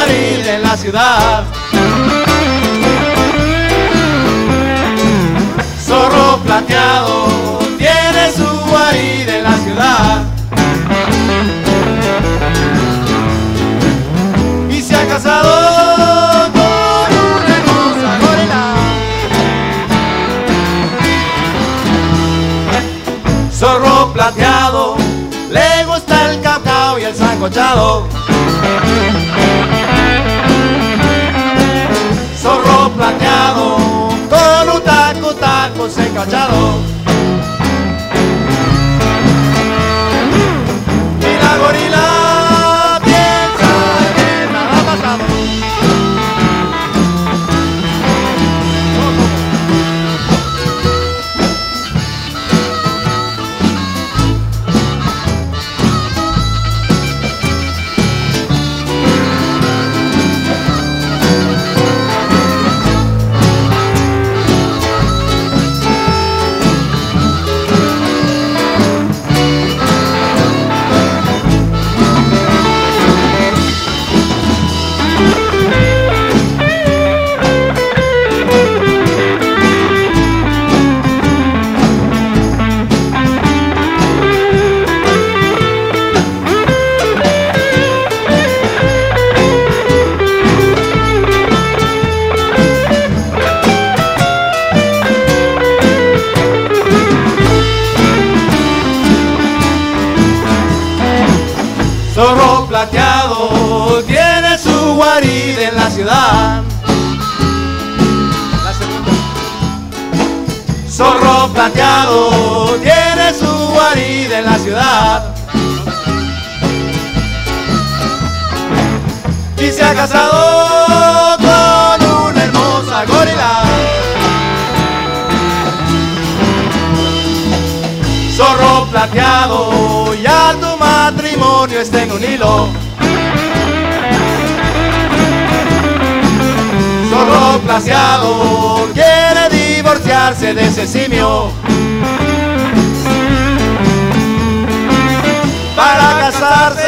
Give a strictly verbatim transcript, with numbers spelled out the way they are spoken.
guarida en la ciudad. Zorro plateado tiene su guarida en la ciudad. Y se ha casado con una hermosa gorila. Zorro plateado, le gusta el cacao y el sancochado. Zorro plateado, con un taco, tacos encachado. Y la gorila piensa que nada ha pasado. Zorro plateado tiene su guarida en la ciudad. La segunda. Zorro plateado tiene su guarida en la ciudad. Y se ha casado con una hermosa gorila. Zorro plateado, ya tu matrimonio está en un hilo. Zorro plateado quiere divorciarse de ese simio. Para casarse